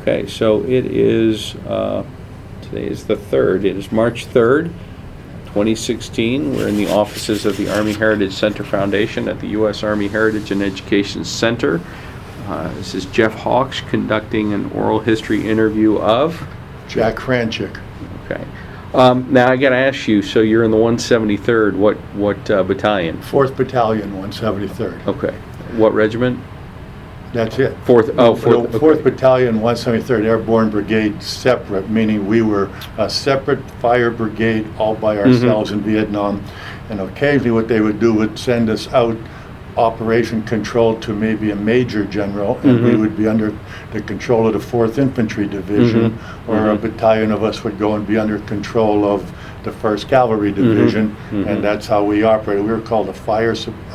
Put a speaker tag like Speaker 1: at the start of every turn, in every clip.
Speaker 1: Okay, so it is, today is the 3rd. It is March 3rd, 2016. We're in the offices of the Army Heritage Center Foundation at the U.S. Army Heritage and Education Center. This is Jeff Hawks conducting an oral history interview of
Speaker 2: Jack Franchik.
Speaker 1: Okay. Now I got to ask you. So you're in the 173rd. What battalion?
Speaker 2: 4th Battalion, 173rd.
Speaker 1: Okay. What regiment?
Speaker 2: That's it.
Speaker 1: 4th. Oh, 4th.
Speaker 2: 4th Battalion, 173rd Airborne Brigade, separate, meaning we were a separate fire brigade all by ourselves in Vietnam. And occasionally what they would do would send us out operation control to maybe a major general, and we would be under the control of the 4th Infantry Division, or a battalion of us would go and be under control of the 1st Cavalry Division, and that's how we operated. We were called a fire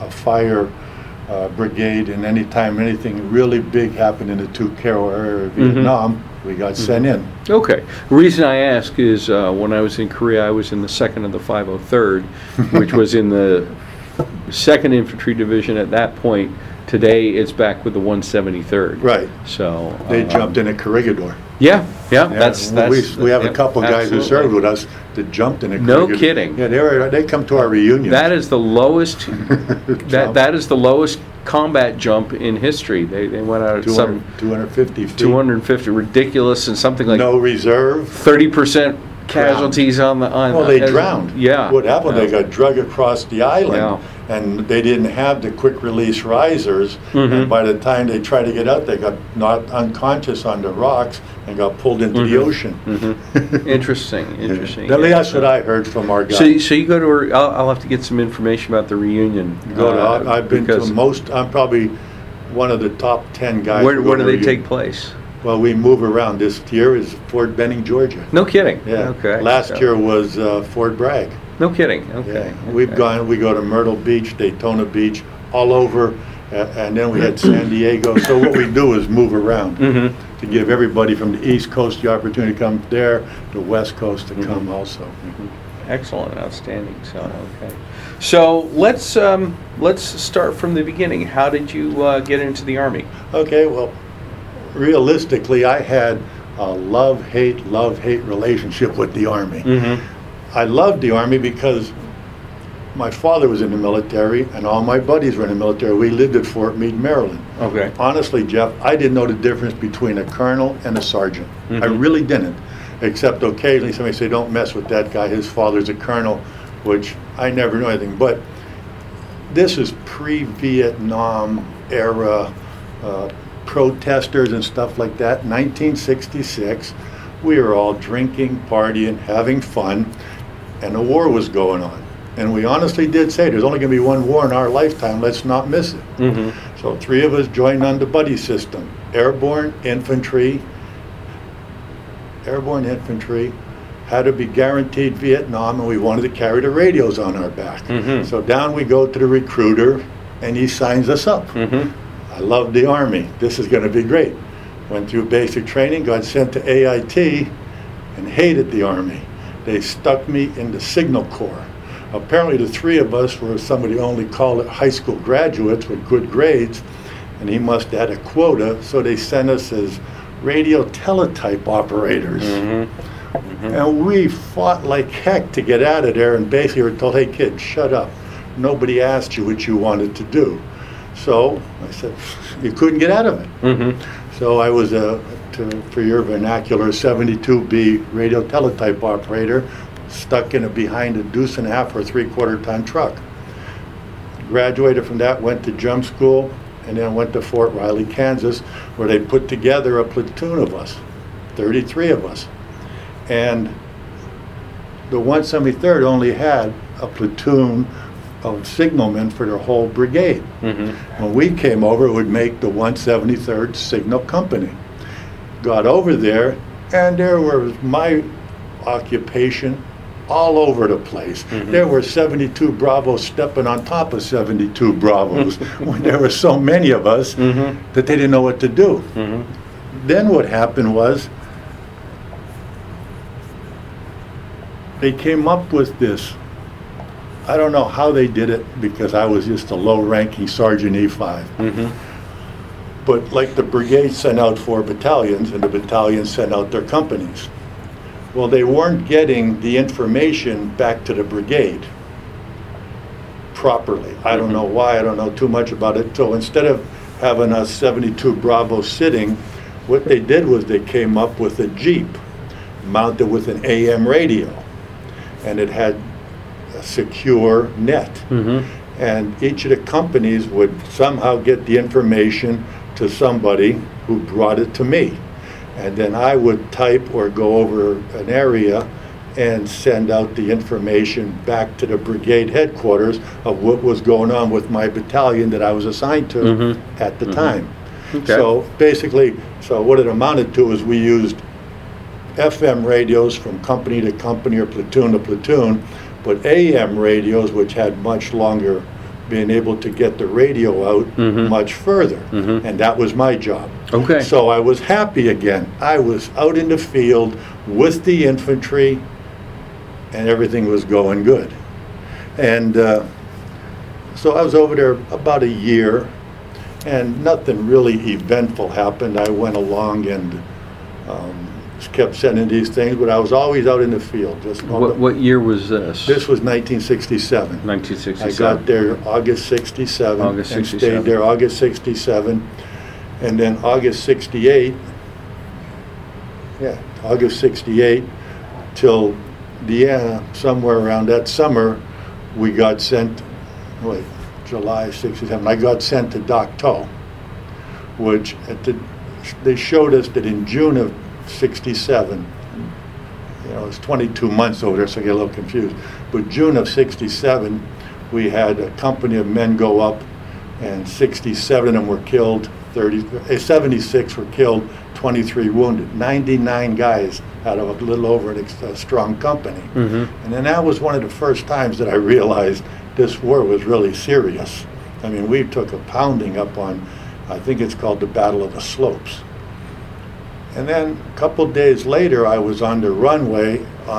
Speaker 2: brigade, and anytime anything really big happened in the Tu-Caro area of Vietnam, we got sent in.
Speaker 1: Okay. The reason I ask is when I was in Korea, I was in the 2nd of the 503rd, which was in the 2nd Infantry Division at that point. Today it's back with the 173rd.
Speaker 2: Right.
Speaker 1: So
Speaker 2: they jumped in a Corregidor.
Speaker 1: Yeah. That's
Speaker 2: we have a couple guys who served with us that jumped in a Corregidor.
Speaker 1: No kidding.
Speaker 2: Yeah, they come to our reunion.
Speaker 1: That is the lowest. that is the lowest combat jump in history. They went out at
Speaker 2: 250 feet.
Speaker 1: 250, ridiculous, and something like
Speaker 2: no reserve.
Speaker 1: 30% casualties on the.
Speaker 2: Well, they drowned.
Speaker 1: Yeah.
Speaker 2: What happened? They got dragged across the island.
Speaker 1: Yeah.
Speaker 2: And they didn't have the quick release risers, and by the time they tried to get out, they got knocked unconscious on the rocks and got pulled into the ocean.
Speaker 1: Interesting.
Speaker 2: That's what I heard from our guys.
Speaker 1: So you go to. I'll have to get some information about the reunion.
Speaker 2: I've been to most. I'm probably one of the top 10 guys.
Speaker 1: Where do they take place?
Speaker 2: Well, we move around. This year is Fort Benning, Georgia.
Speaker 1: No kidding.
Speaker 2: Yeah.
Speaker 1: Okay.
Speaker 2: Last year was Fort Bragg.
Speaker 1: No kidding. Okay.
Speaker 2: Yeah. We go to Myrtle Beach, Daytona Beach, all over, and then we had San Diego. So what we do is move around to give everybody from the East Coast the opportunity to come there, the West Coast to come also.
Speaker 1: Excellent, outstanding. So let's start from the beginning. How did you get into the Army?
Speaker 2: Okay. Well, realistically, I had a love-hate relationship with the Army. I loved the Army because my father was in the military and all my buddies were in the military. We lived at Fort Meade, Maryland.
Speaker 1: Okay.
Speaker 2: Honestly, Jeff, I didn't know the difference between a colonel and a sergeant. I really didn't, except occasionally somebody say, don't mess with that guy, his father's a colonel, which I never knew anything. But this is pre-Vietnam era protesters and stuff like that. 1966, we were all drinking, partying, having fun, and a war was going on. And we honestly did say, there's only going to be one war in our lifetime, let's not miss it. So 3 of us joined on the buddy system. Airborne infantry had to be guaranteed Vietnam, and we wanted to carry the radios on our back. So down we go to the recruiter, and he signs us up. I love the Army. This is going to be great. Went through basic training, got sent to AIT, and hated the Army. They stuck me in the Signal Corps. Apparently the 3 of us were somebody only called it high school graduates with good grades, and he must have had a quota, so they sent us as radio teletype operators. And we fought like heck to get out of there, and basically were told, hey kid, shut up. Nobody asked you what you wanted to do. So I said, you couldn't get out of it. So I was for your vernacular, 72B radio teletype operator, stuck in behind a 2.5 or 3/4 ton truck. Graduated from that, went to jump school, and then went to Fort Riley, Kansas, where they put together a platoon of us, 33 of us. And the 173rd only had a platoon of signalmen for their whole brigade. When we came over, it would make the 173rd Signal Company. Got over there, and there was my occupation all over the place. There were 72 Bravos stepping on top of 72 Bravos when there were so many of us that they didn't know what to do. Then what happened was they came up with this. I don't know how they did it because I was just a low-ranking Sergeant E5. But like the brigade sent out 4 battalions, and the battalions sent out their companies. Well, they weren't getting the information back to the brigade properly. I don't know why, I don't know too much about it. So instead of having us 72 Bravo sitting, what they did was they came up with a Jeep mounted with an AM radio, and it had a secure net. And each of the companies would somehow get the information to somebody who brought it to me. And then I would type or go over an area and send out the information back to the brigade headquarters of what was going on with my battalion that I was assigned to at the time.
Speaker 1: Okay.
Speaker 2: So basically, so what it amounted to is we used FM radios from company to company or platoon to platoon, but AM radios, which had much longer, being able to get the radio out much further. And that was my job.
Speaker 1: Okay.
Speaker 2: So I was happy again. I was out in the field with the infantry, and everything was going good. And so I was over there about a year, and nothing really eventful happened. I went along and just kept sending these things, but I was always out in the field. Just
Speaker 1: What year was this?
Speaker 2: This was 1967.
Speaker 1: 1967.
Speaker 2: I got there August 67.
Speaker 1: August
Speaker 2: and
Speaker 1: 67.
Speaker 2: stayed there August 67. And then August 68, August 68 till the somewhere around that summer, we got sent, July 67, I got sent to Dak To, which they showed us that in June of 67, it was 22 months over there, so I get a little confused, but June of 67, we had a company of men go up, and 67 of them were killed, 76 were killed, 23 wounded, 99 guys out of a little over a strong company. And then that was one of the first times that I realized this war was really serious. I mean, we took a pounding up on, I think it's called the Battle of the Slopes. And then a couple days later, I was on the runway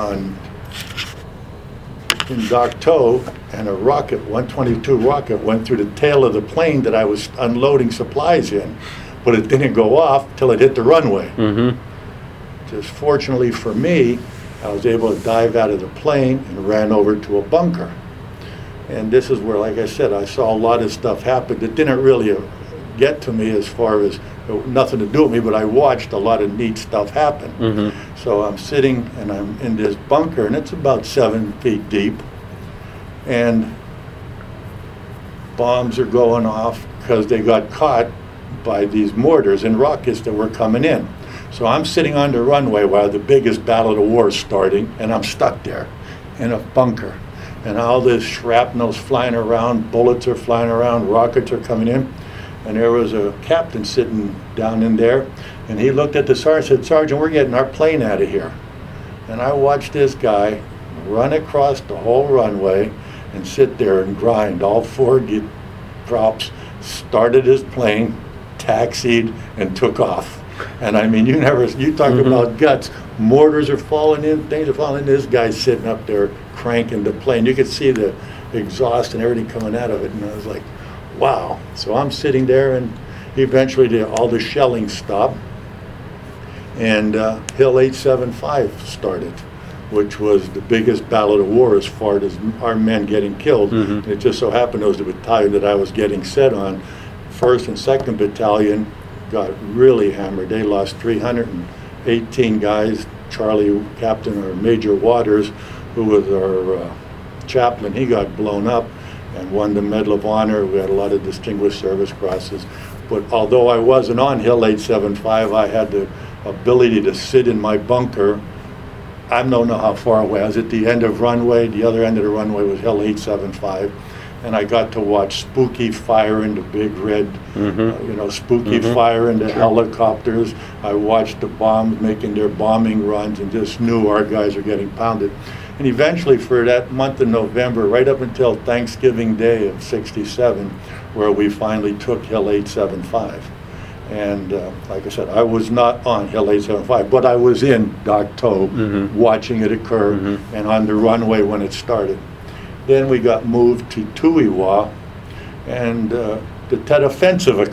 Speaker 2: in Dak To, and a rocket, 122 rocket, went through the tail of the plane that I was unloading supplies in, but it didn't go off till it hit the runway. Just fortunately for me, I was able to dive out of the plane and ran over to a bunker. And this is where, like I said, I saw a lot of stuff happen that didn't really get to me as far as nothing to do with me, but I watched a lot of neat stuff happen. So I'm sitting and I'm in this bunker, and it's about 7 feet deep, and bombs are going off because they got caught by these mortars and rockets that were coming in. So I'm sitting on the runway while the biggest battle of the war is starting, and I'm stuck there in a bunker. And all this shrapnel's flying around, bullets are flying around, rockets are coming in. And there was a captain sitting down in there, and he looked at the sergeant and said, "Sergeant, we're getting our plane out of here." And I watched this guy run across the whole runway and sit there and grind all 4 drops, started his plane, taxied, and took off. And I mean, you talk about guts. Mortars are falling in, things are falling in. This guy's sitting up there cranking the plane. You could see the exhaust and everything coming out of it, and I was like, wow. So I'm sitting there, and eventually all the shelling stopped, and Hill 875 started, which was the biggest battle of the war as far as our men getting killed. And it just so happened it was the battalion that I was getting set on. 1st and 2nd Battalion got really hammered. They lost 318 guys. Charlie, Captain or Major Waters, who was our chaplain, he got blown up and won the Medal of Honor. We had a lot of Distinguished Service Crosses. But although I wasn't on Hill 875, I had the ability to sit in my bunker. I don't know how far away. I was at the end of runway. The other end of the runway was Hill 875. And I got to watch Spooky fire into big red, Spooky fire into helicopters. I watched the bombs making their bombing runs and just knew our guys were getting pounded. And eventually for that month of November, right up until Thanksgiving Day of 67, where we finally took Hill 875. And like I said, I was not on Hill 875, but I was in Dak To watching it occur and on the runway when it started. Then we got moved to Tuiwa, and the Tet Offensive occurred.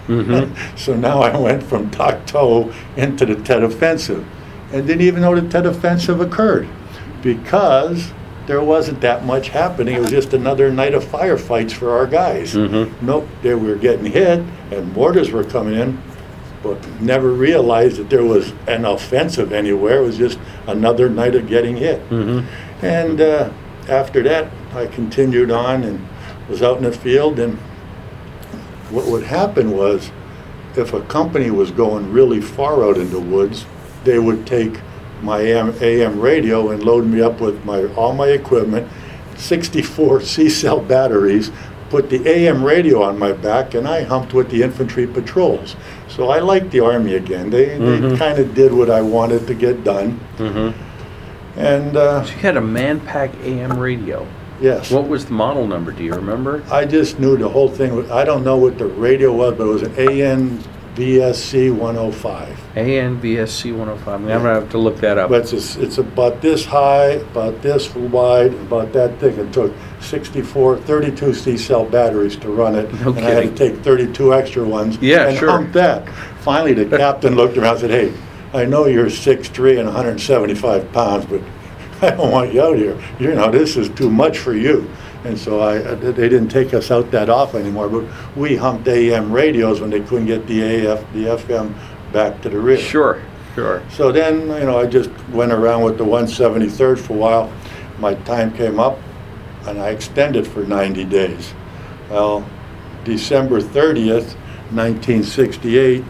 Speaker 2: So now I went from Tok To into the Tet Offensive, and didn't even know the Tet Offensive occurred because there wasn't that much happening. It was just another night of firefights for our guys. Nope, they were getting hit and mortars were coming in, but never realized that there was an offensive anywhere. It was just another night of getting hit. And after that, I continued on and was out in the field. And what would happen was, if a company was going really far out in the woods, they would take my AM radio and load me up with all my equipment, 64 C-cell batteries, put the AM radio on my back, and I humped with the infantry patrols. So I liked the Army again. They kind of did what I wanted to get done. And
Speaker 1: So you had a Manpack AM radio.
Speaker 2: yes,
Speaker 1: What was the model number? Do you remember?
Speaker 2: I just knew the whole thing. I don't know what the radio was, but it was an ANVSC 105.
Speaker 1: ANVSC 105. I'm going to have to look that up.
Speaker 2: But it's about this high, about this wide, about that thick. It took 32 C-cell batteries to run it.
Speaker 1: No
Speaker 2: and I had to
Speaker 1: kidding.
Speaker 2: take 32 extra ones
Speaker 1: Yeah,
Speaker 2: and
Speaker 1: sure.
Speaker 2: hump that. Finally, the captain looked around and said, "Hey, I know you're 6'3" and 175 pounds, but I don't want you out here. You know, this is too much for you." And so they didn't take us out that often anymore, but we humped AM radios when they couldn't get the FM back to the rear.
Speaker 1: Sure.
Speaker 2: So then, I just went around with the 173rd for a while. My time came up, and I extended for 90 days. Well, December 30th, 1968,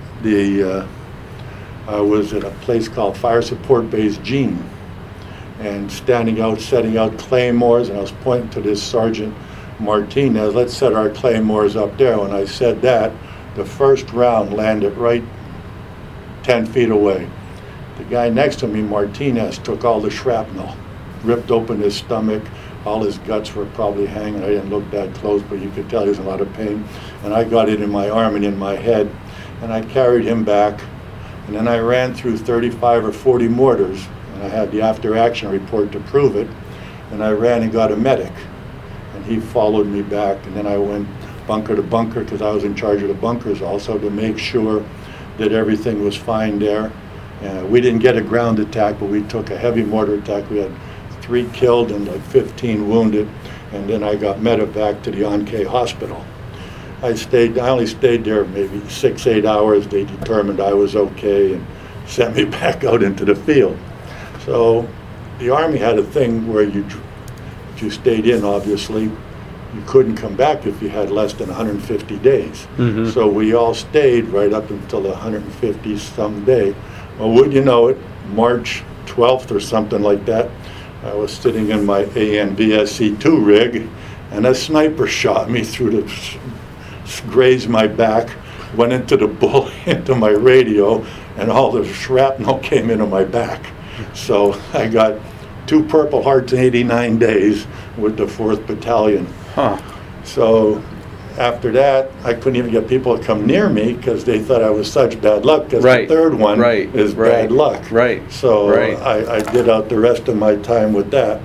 Speaker 2: I was at a place called Fire Support Base Jean, and standing out, setting out claymores, and I was pointing to this Sergeant Martinez, "Let's set our claymores up there." When I said that, the first round landed right 10 feet away. The guy next to me, Martinez, took all the shrapnel, ripped open his stomach, all his guts were probably hanging. I didn't look that close, but you could tell he was in a lot of pain. And I got it in my arm and in my head, and I carried him back. And then I ran through 35 or 40 mortars, and I had the after-action report to prove it. And I ran and got a medic, and he followed me back. And then I went bunker to bunker, because I was in charge of the bunkers also, to make sure that everything was fine there. We didn't get a ground attack, but we took a heavy mortar attack. We had 3 killed and like 15 wounded, and then I got medevac to the Ankei hospital. I only stayed there maybe 6-8 hours. They determined I was okay and sent me back out into the field. So the Army had a thing where if you stayed in, obviously, you couldn't come back if you had less than 150 days. So we all stayed right up until the 150-some day. Well, would you know it, March 12th or something like that, I was sitting in my ANVSC-2 rig, and a sniper shot me grazed my back, went into the bullet, into my radio, and all the shrapnel came into my back. So I got 2 Purple Hearts in 89 days with the 4th Battalion. So after that, I couldn't even get people to come near me because they thought I was such bad luck, because the 3rd one is bad luck. So I did out the rest of my time with that.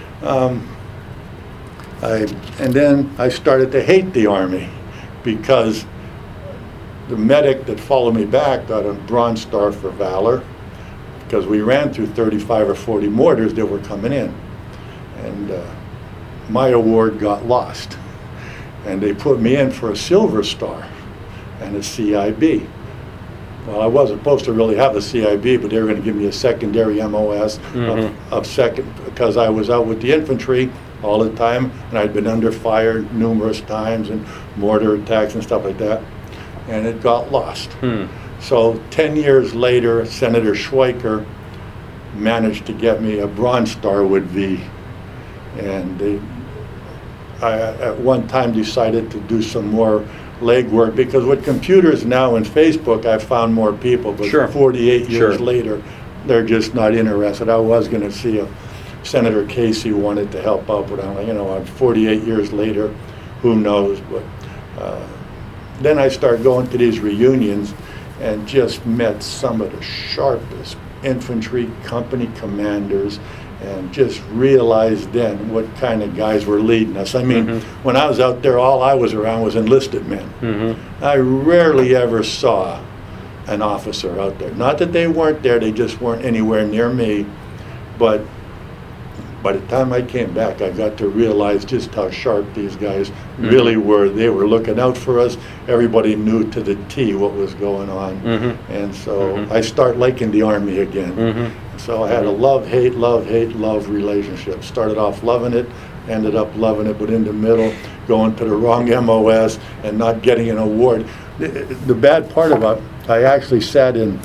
Speaker 2: And then I started to hate the Army, because the medic that followed me back got a Bronze Star for valor, because we ran through 35 or 40 mortars that were coming in. And my award got lost. And they put me in for a Silver Star and a CIB. Well, I wasn't supposed to really have a CIB, but they were going to give me a secondary MOS of second, because I was out with the infantry all the time, and I'd been under fire numerous times and mortar attacks and stuff like that, and it got lost. So 10 years later, Senator Schweiker managed to get me a Bronze Star with V, and I at one time decided to do some more legwork, because with computers now and Facebook, I found more people, but 48 years later, they're just not interested. I was going to see if Senator Casey wanted to help out, but I'm 48 years later, who knows? But then I started going to these reunions, and just met some of the sharpest infantry company commanders, and just realized then what kind of guys were leading us. I mean, when I was out there, all I was around was enlisted men. I rarely ever saw an officer out there. Not that they weren't there, they just weren't anywhere near me. But by the time I came back, I got to realize just how sharp these guys really were. They were looking out for us. Everybody knew to the T what was going on. And so I start liking the Army again. So I had a love-hate relationship. Started off loving it, ended up loving it, but in the middle, going to the wrong MOS and not getting an award. The bad part about it, I actually sat in,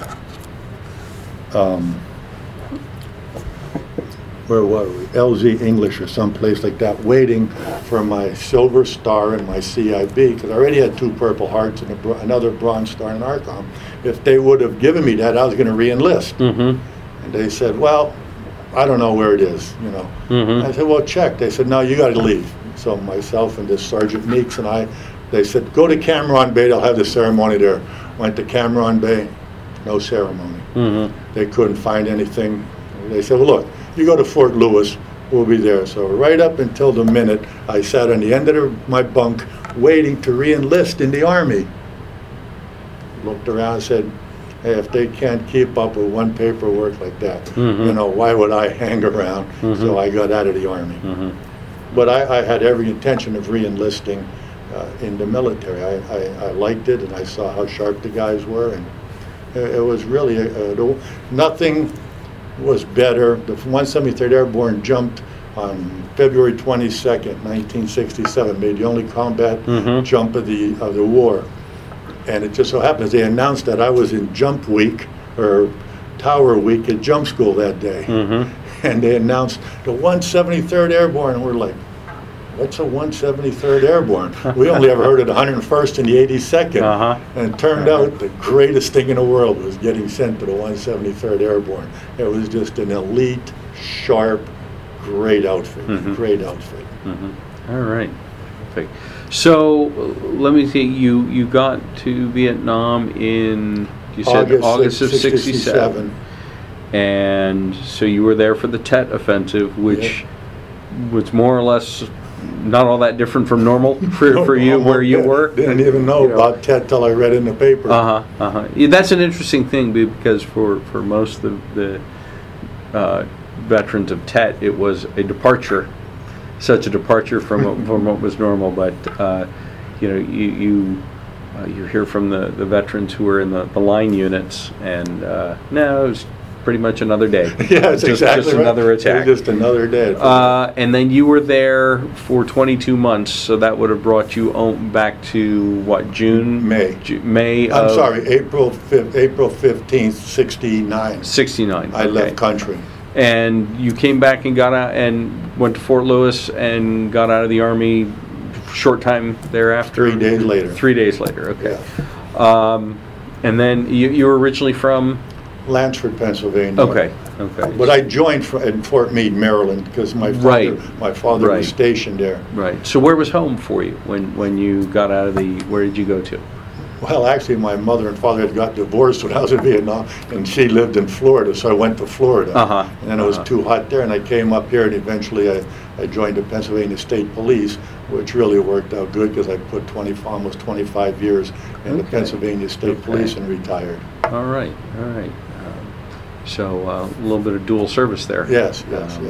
Speaker 2: where were we? LZ English or someplace like that, waiting for my Silver Star and my CIB, because I already had 2 Purple Hearts and another Bronze Star in ARCOM. If they would have given me that, I was going to re-enlist. And they said, well, I don't know where it is, you know. I said, well, check. They said, no, you got to leave. So myself and this Sergeant Meeks and they said, go to Cameron Bay, they'll have the ceremony there. Went to Cameron Bay, no ceremony. They couldn't find anything. They said, well, look, you go to Fort Lewis, we'll be there. So right up until the minute, I sat on the end of my bunk waiting to re-enlist in the Army. Looked around and said, hey, if they can't keep up with one paperwork like that, you know, why would I hang around? So I got out of the Army. But I had every intention of re-enlisting in the military. I liked it, and I saw how sharp the guys were, and it was really, nothing was better. The 173rd Airborne jumped on February 22nd, 1967, made the only combat jump of the war. And it just so happens they announced that I was in Jump Week, or Tower Week at Jump School that day. And they announced the 173rd Airborne, and we're like, what's a 173rd Airborne? We only ever heard of the 101st and the 82nd. And it turned out the greatest thing in the world was getting sent to the 173rd Airborne. It was just an elite, sharp, great outfit. Great outfit.
Speaker 1: All right. Perfect. So let me see, you got to Vietnam in, you said August of 67. And so you were there for the Tet Offensive, which was more or less not all that different from normal for you where you were.
Speaker 2: Didn't even know about Tet till I read in the paper.
Speaker 1: Yeah, that's an interesting thing, because for most of the veterans of Tet, it was a departure, such a departure from what was normal. But you know, you hear from the veterans who were in the line units, and no, it was pretty much another day.
Speaker 2: Yeah, it's
Speaker 1: just
Speaker 2: right.
Speaker 1: Another attack.
Speaker 2: Just another day.
Speaker 1: And then you were there for 22 months, so that would have brought you back to what, June?
Speaker 2: May. I'm sorry, April 15th, 69.
Speaker 1: 69.
Speaker 2: I left country.
Speaker 1: And you came back and got out and went to Fort Lewis and got out of the Army short time thereafter?
Speaker 2: 3 days later.
Speaker 1: 3 days later, okay.
Speaker 2: Yeah.
Speaker 1: And then you were originally from?
Speaker 2: Lansford, Pennsylvania.
Speaker 1: Okay.
Speaker 2: But I joined in Fort Meade, Maryland, because my father was stationed there.
Speaker 1: Right. So where was home for you when you got out of where did you go to?
Speaker 2: Well, actually, my mother and father had got divorced when I was in Vietnam, and she lived in Florida, so I went to Florida. And then it was too hot there, and I came up here, and eventually I joined the Pennsylvania State Police, which really worked out good, because I put almost 25 years in the Pennsylvania State Police and retired.
Speaker 1: All right. So a little bit of dual service there.
Speaker 2: Yes.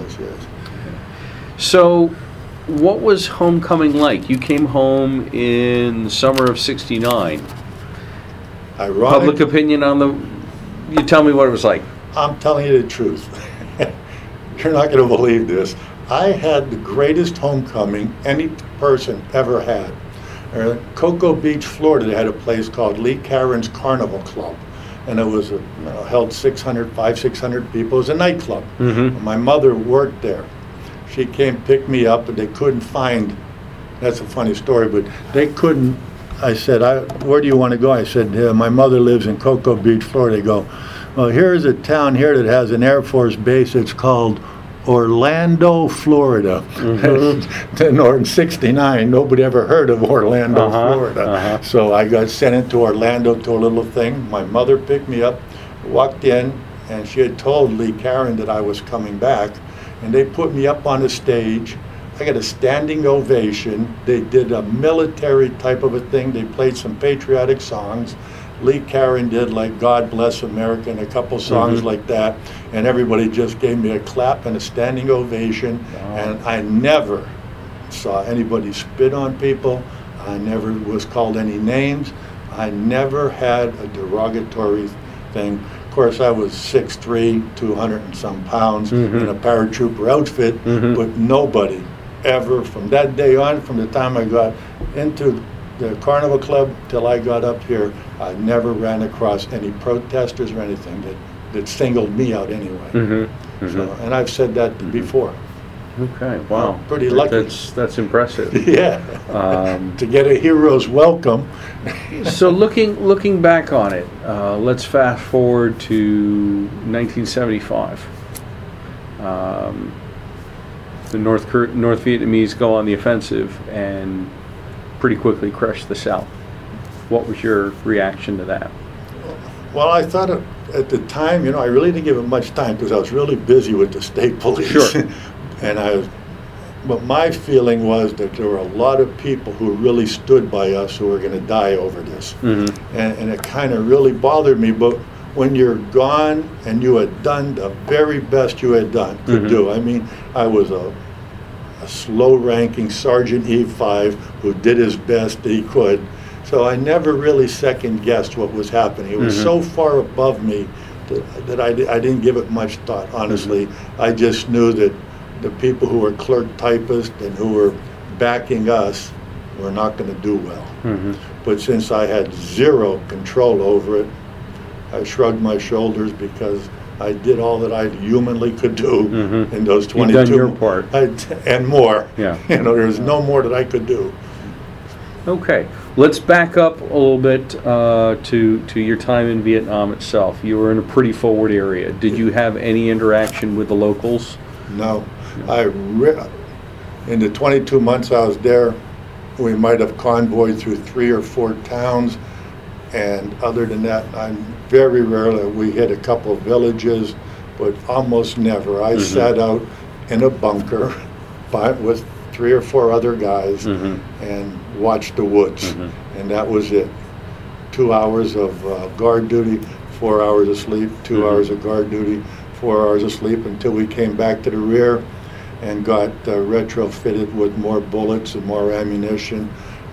Speaker 1: So what was homecoming like? You came home in the summer of 69.
Speaker 2: Ironic.
Speaker 1: Public opinion on you tell me what it was like.
Speaker 2: I'm telling you the truth. You're not going to believe this. I had the greatest homecoming any person ever had. Cocoa Beach, Florida, they had a place called Lee Caron's Carnival Club. And it was held 600 people. It was a nightclub. My mother worked there. She came pick me up, but they couldn't find. That's a funny story, but they couldn't. I said, "Where do you want to go?" I said, "My mother lives in Cocoa Beach, Florida." They go, "Well, here's a town here that has an Air Force base. It's called Orlando, Florida. Then in '69, nobody ever heard of Orlando, Florida. So I got sent into Orlando to a little thing. My mother picked me up, walked in, and she had told Lee Karen that I was coming back. And they put me up on the stage. I got a standing ovation. They did a military type of a thing. They played some patriotic songs. Lee Karen did like God Bless America and a couple songs like that. And everybody just gave me a clap and a standing ovation. Wow. And I never saw anybody spit on people. I never was called any names. I never had a derogatory thing. Of course, I was 6'3", 200 and some pounds in a paratrooper outfit, but nobody ever, from that day on, from the time I got into the Carnival Club till I got up here, I never ran across any protesters or anything that singled me out anyway. So, and I've said that before.
Speaker 1: Okay, wow.
Speaker 2: I'm pretty lucky.
Speaker 1: That's impressive.
Speaker 2: Yeah. To get a hero's welcome.
Speaker 1: So looking back on it, let's fast forward to 1975. The North Vietnamese go on the offensive and pretty quickly crush the South. What was your reaction to that?
Speaker 2: Well, I thought at the time, I really didn't give it much time because I was really busy with the state police.
Speaker 1: Sure.
Speaker 2: But my feeling was that there were a lot of people who really stood by us who were going to die over this. And it kind of really bothered me. But when you're gone and you had done the very best you had could do. I mean, I was a slow-ranking Sergeant E5 who did his best that he could. So I never really second-guessed what was happening. It was so far above me that I didn't give it much thought, honestly. I just knew that the people who were clerk typists and who were backing us were not going to do well. But since I had zero control over it, I shrugged my shoulders because I did all that I humanly could do in those 22.
Speaker 1: You've done your part.
Speaker 2: And more.
Speaker 1: Yeah.
Speaker 2: There's no more that I could do.
Speaker 1: Okay, let's back up a little bit to your time in Vietnam itself. You were in a pretty forward area. Did you have any interaction with the locals?
Speaker 2: No. In the 22 months I was there, we might have convoyed through 3 or 4 towns, and other than that, very rarely. We hit a couple of villages, but almost never. I sat out in a bunker with 3 or 4 other guys and watched the woods, and that was it. 2 hours of guard duty, 4 hours of sleep, 2 hours of guard duty, 4 hours of sleep until we came back to the rear and got retrofitted with more bullets and more ammunition.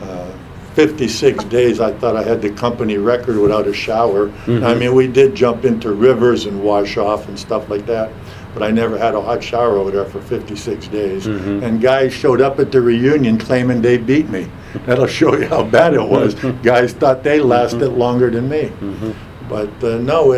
Speaker 2: 56 days I thought I had the company record without a shower. I mean, we did jump into rivers and wash off and stuff like that, but I never had a hot shower over there for 56 days. And guys showed up at the reunion claiming they beat me. That'll show you how bad it was. Guys thought they lasted longer than me. But no,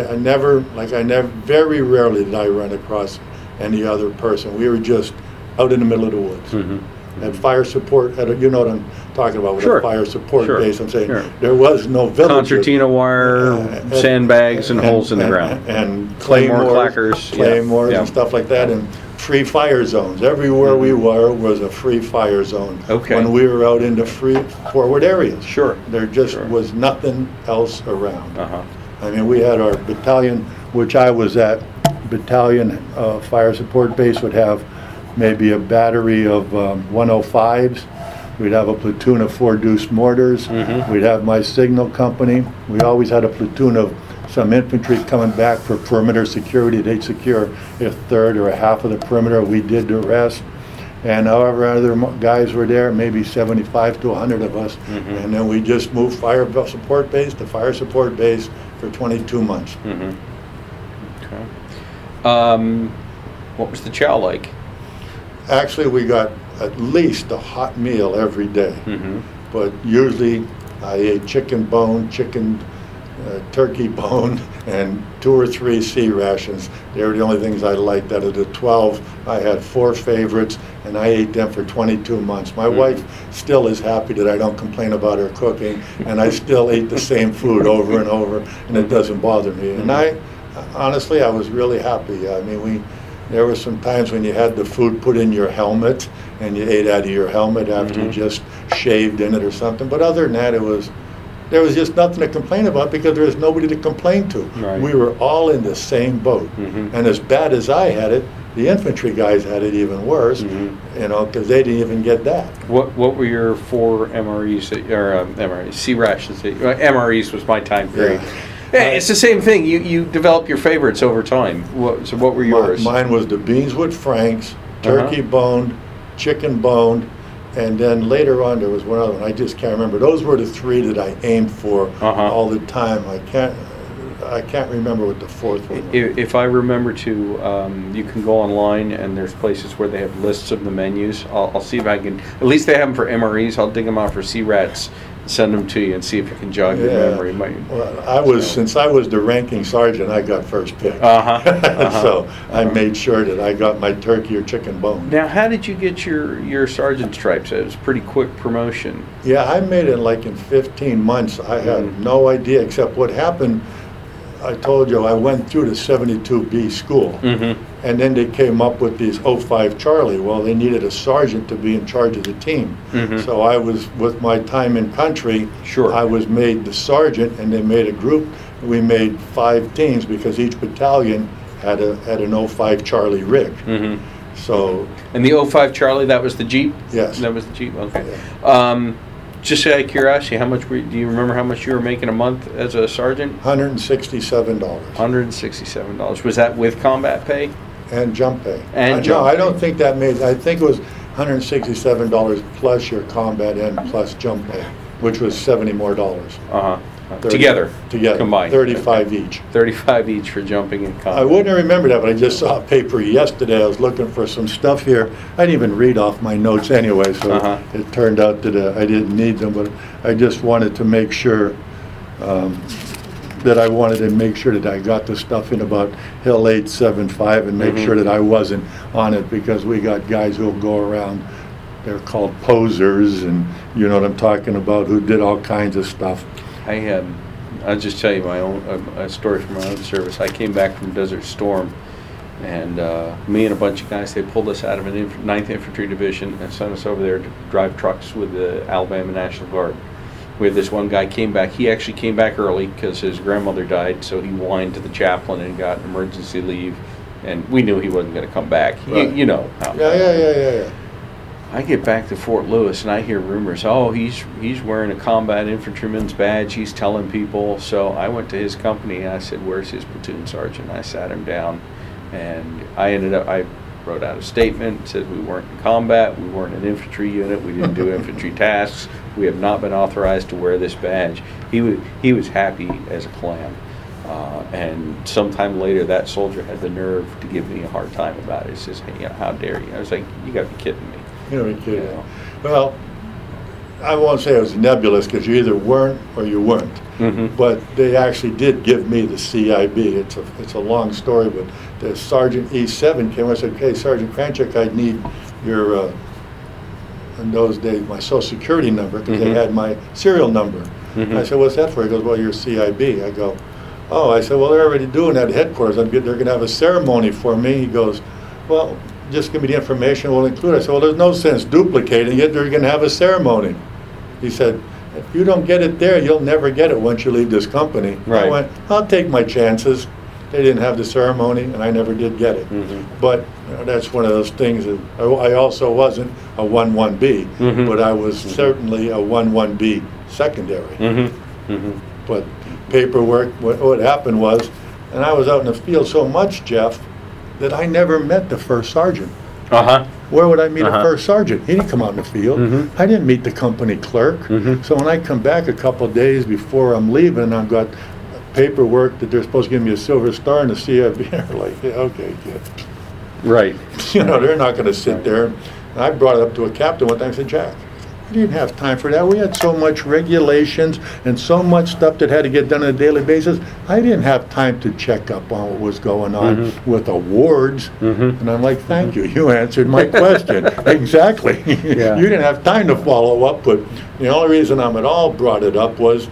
Speaker 2: very rarely did I run across any other person. We were just out in the middle of the woods. At fire support, you know what I'm talking about with a fire support base. I'm saying there was no village.
Speaker 1: Concertina wire, sandbags, and holes in the ground.
Speaker 2: And
Speaker 1: Claymore clackers.
Speaker 2: Claymores and stuff like that. And free fire zones. Everywhere we were was a free fire zone. When we were out in the free forward areas. There just was nothing else around. I mean, we had our battalion, which I was at, battalion fire support base would have maybe a battery of 105s. We'd have a platoon of 4 deuce mortars. We'd have my signal company. We always had a platoon of some infantry coming back for perimeter security. They'd secure a third or a half of the perimeter. We did the rest. And however other guys were there, maybe 75 to 100 of us. And then we just moved fire support base to fire support base for 22 months.
Speaker 1: Okay. What was the chow like?
Speaker 2: Actually, we got at least a hot meal every day. But usually I ate chicken bone, turkey bone, and 2 or 3 sea rations. They were the only things I liked. Out of the 12, I had 4 favorites, and I ate them for 22 months. My wife still is happy that I don't complain about her cooking, and I still eat the same food over and over, and it doesn't bother me. And honestly, I was really happy. I mean, There were some times when you had the food put in your helmet and you ate out of your helmet after you just shaved in it or something. But other than that, there was just nothing to complain about because there was nobody to complain to.
Speaker 1: Right.
Speaker 2: We were all in the same boat. And as bad as I had it, the infantry guys had it even worse, because they didn't even get that.
Speaker 1: What were your 4 MREs, MREs, C rations? MREs was my time period. Yeah, it's the same thing. You develop your favorites over time. So what were yours?
Speaker 2: Mine was the beans with Franks, turkey boned, chicken boned, and then later on there was one other one. I just can't remember. Those were the 3 that I aimed for all the time. I can't remember what the 4th one was.
Speaker 1: If I remember to, you can go online and there's places where they have lists of the menus. I'll see if I can. At least they have them for MREs. I'll dig them out for C-Rats. Send them to you and see if you can jog your memory.
Speaker 2: Well, since I was the ranking sergeant, I got first pick. So I made sure that I got my turkey or chicken bone.
Speaker 1: Now, how did you get your sergeant stripes? It was a pretty quick promotion.
Speaker 2: Yeah, I made it like in 15 months. I had no idea, except what happened. I told you I went through the 72B school, and then they came up with these 05 Charlie. Well, they needed a sergeant to be in charge of the team. So I was, with my time in country, I was made the sergeant, and they made a group. We made 5 teams because each battalion had an 05 Charlie rig. So.
Speaker 1: And the 05 Charlie, that was the Jeep?
Speaker 2: Yes.
Speaker 1: That was the Jeep, okay.
Speaker 2: Yeah.
Speaker 1: Just out of curiosity, do you remember how much you were making a month as a sergeant?
Speaker 2: $167.
Speaker 1: $167. Was that with combat pay?
Speaker 2: And jump pay.
Speaker 1: No,
Speaker 2: I don't think that made. I think it was $167 plus your combat and plus jump pay, which was $70 more.
Speaker 1: Together. Combined.
Speaker 2: 35 each.
Speaker 1: 35 each for jumping in combat.
Speaker 2: I wouldn't remember that, but I just saw a paper yesterday. I was looking for some stuff here. I didn't even read off my notes anyway, so it turned out that I didn't need them, but I just wanted to make sure that I got the stuff in about Hill 875 and make sure that I wasn't on it, because we got guys who'll go around. They're called posers, and you know what I'm talking about, who did all kinds of stuff.
Speaker 1: I'll just tell you a story from my own service. I came back from Desert Storm, and me and a bunch of guys, they pulled us out of an 9th Infantry Division and sent us over there to drive trucks with the Alabama National Guard. We had this one guy came back. He actually came back early because his grandmother died, so he whined to the chaplain and got emergency leave, and we knew he wasn't going to come back.
Speaker 2: Right.
Speaker 1: You know how.
Speaker 2: Yeah.
Speaker 1: I get back to Fort Lewis and I hear rumors, he's wearing a combat infantryman's badge, he's telling people. So I went to his company and I said, where's his platoon sergeant? I sat him down, and I wrote out a statement, said we weren't in combat, we weren't an infantry unit, we didn't do infantry tasks, we have not been authorized to wear this badge. He was happy as a clam. And sometime later, that soldier had the nerve to give me a hard time about it. He says, hey, how dare you? I was like, you got to be kidding me.
Speaker 2: You're kidding. Yeah. Well, I won't say it was nebulous, because you either weren't or you weren't. But they actually did give me the CIB. It's a long story, but the Sergeant E7 came and said, okay, Sergeant Kranchuk, I need your, in those days, my Social Security number, because they had my serial number. I said, what's that for? He goes, well, your CIB. I go, oh, I said, well, they're already doing that at headquarters. They're going to have a ceremony for me. He goes, well, just give me the information, we'll include it. I said, well, there's no sense duplicating it. They're going to have a ceremony. He said, if you don't get it there, you'll never get it once you leave this company.
Speaker 1: Right.
Speaker 2: I went, I'll take my chances. They didn't have the ceremony, and I never did get it. But that's one of those things that I also wasn't a 1-1B, but I was certainly a 1-1B secondary. But paperwork, what happened was, and I was out in the field so much, Jeff, that I never met the first sergeant. Where would I meet a first sergeant? He didn't come out in the field. I didn't meet the company clerk. So when I come back a couple of days before I'm leaving, I've got paperwork that they're supposed to give me a Silver Star and a CIB. They're like, yeah, okay, kid.
Speaker 1: Right.
Speaker 2: They're not going to sit there. And I brought it up to a captain one time. I said, Jack, we didn't have time for that. We had so much regulations and so much stuff that had to get done on a daily basis. I didn't have time to check up on what was going on with awards. And I'm like, thank you. You answered my question. Exactly. You didn't have time to follow up. But the only reason I'm at all brought it up was,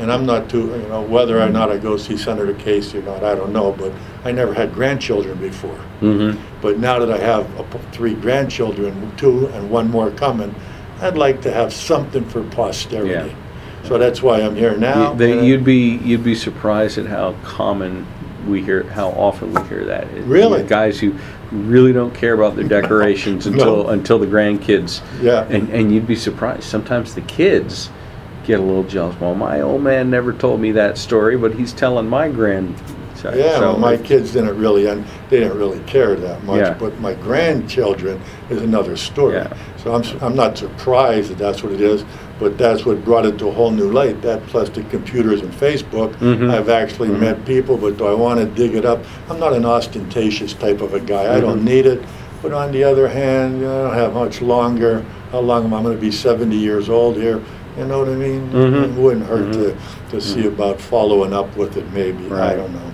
Speaker 2: and I'm not too, whether or not I go see Senator Casey or not, I don't know, but I never had grandchildren before. But now that I have 3 grandchildren, 2 and 1 more coming, I'd like to have something for posterity.
Speaker 1: Yeah.
Speaker 2: So that's why I'm here now.
Speaker 1: You'd be surprised at how common how often we hear that.
Speaker 2: Really?
Speaker 1: Guys who really don't care about their decorations until the grandkids.
Speaker 2: Yeah.
Speaker 1: And you'd be surprised. Sometimes the kids get a little jealous. Well, my old man never told me that story, but he's telling my
Speaker 2: Yeah, well, my kids didn't really care that much,
Speaker 1: Yeah.
Speaker 2: but my grandchildren is another story.
Speaker 1: Yeah.
Speaker 2: So I'm not surprised that that's what it is, but that's what brought it to a whole new light. That plus the computers and Facebook, I've actually met people, but do I want to dig it up? I'm not an ostentatious type of a guy. I don't need it. But on the other hand, I don't have much longer. How long am I going to be 70 years old here? You know what I mean? It wouldn't hurt to see about following up with it maybe.
Speaker 1: Right.
Speaker 2: I don't know.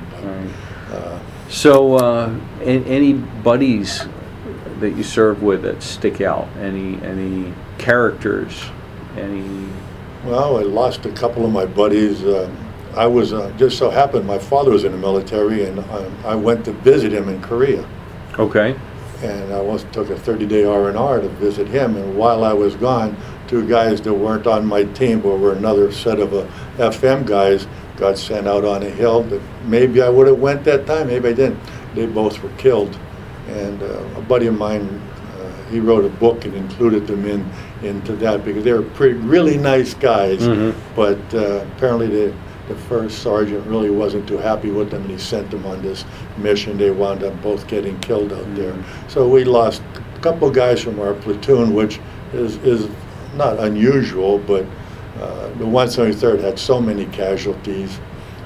Speaker 1: So, any buddies that you serve with that stick out? Any characters?
Speaker 2: Well, I lost a couple of my buddies. I was just so happened my father was in the military, and I went to visit him in Korea.
Speaker 1: Okay.
Speaker 2: And I took a 30-day R&R to visit him. And while I was gone, 2 guys that weren't on my team, but were another set of FM guys, got sent out on a hill that maybe I would have went that time, maybe I didn't. They both were killed. And a buddy of mine, he wrote a book and included them into that because they were really nice guys. But apparently the first sergeant really wasn't too happy with them, and he sent them on this mission. They wound up both getting killed out there. So we lost a couple guys from our platoon, which is not unusual, but the 173rd had so many casualties.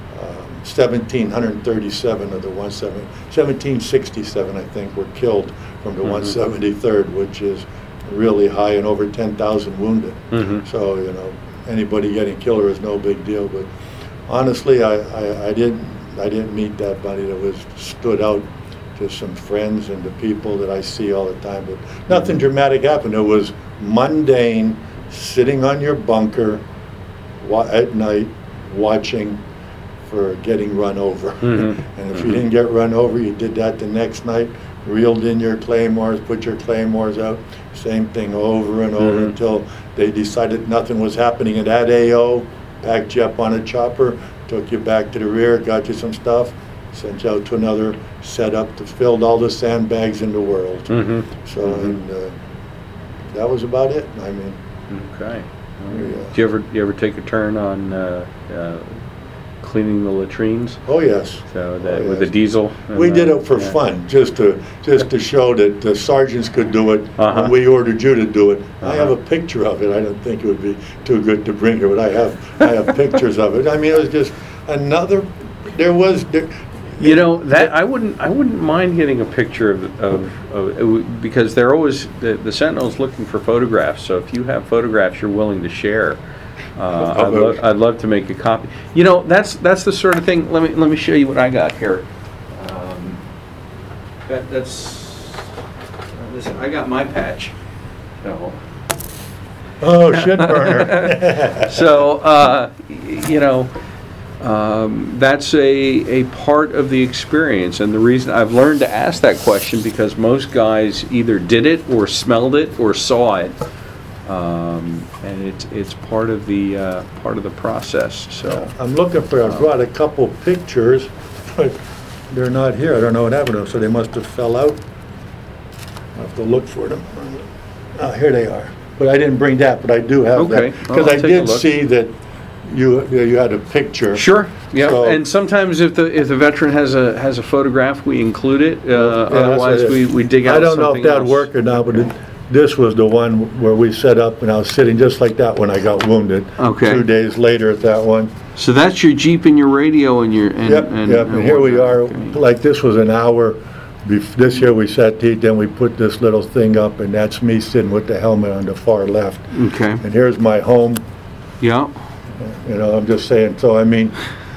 Speaker 2: 1,737 of the 1,767, I think, were killed from the 173rd, which is really high, and over 10,000 wounded. So, anybody getting killed is no big deal. But honestly, I didn't meet that buddy that stood out. Just some friends and the people that I see all the time. But nothing dramatic happened. It was mundane, sitting on your bunker at night, watching for getting run over. And if you didn't get run over, you did that the next night, reeled in your claymores, put your claymores out, same thing over and over until they decided nothing was happening at that AO, packed you up on a chopper, took you back to the rear, got you some stuff, sent you out to another setup to fill all the sandbags in the world. So and that was about it. I mean.
Speaker 1: Okay. Do you ever take a turn on cleaning the latrines?
Speaker 2: Oh yes.
Speaker 1: So with the diesel.
Speaker 2: We did it for fun, just to show that the sergeants could do it. And we ordered you to do it. I have a picture of it. I don't think it would be too good to bring here, but I have pictures of it. I mean, it was just another.
Speaker 1: That I wouldn't mind getting a picture of because they're always the Sentinel's looking for photographs. So if you have photographs you're willing to share, I'd love to make a copy. That's the sort of thing. Let me show you what I got here. Listen, I got my patch. So.
Speaker 2: Oh, shit burner.
Speaker 1: So that's a part of the experience, and the reason I've learned to ask that question because most guys either did it or smelled it or saw it, and it's part of the process. So
Speaker 2: I'm looking for. I brought a couple pictures, but they're not here. I don't know what happened to them, so they must have fell out. I have to look for them. Oh, here they are. But I didn't bring that, but I do have that because I did see that. You had a picture.
Speaker 1: Sure. Yeah.
Speaker 2: So,
Speaker 1: and sometimes if the veteran has a photograph, we include it. Otherwise, we dig out.
Speaker 2: I don't know if that'd
Speaker 1: else.
Speaker 2: work or not, but this was the one where we set up, and I was sitting just like that when I got wounded.
Speaker 1: Okay.
Speaker 2: 2 days later at that one.
Speaker 1: So that's your Jeep and your radio and your.
Speaker 2: Yep. And here we are. Okay. Like this was an hour. This year we set then we put this little thing up, and that's me sitting with the helmet on the far left.
Speaker 1: Okay.
Speaker 2: And here's my home.
Speaker 1: Yeah.
Speaker 2: I'm just saying. So I mean,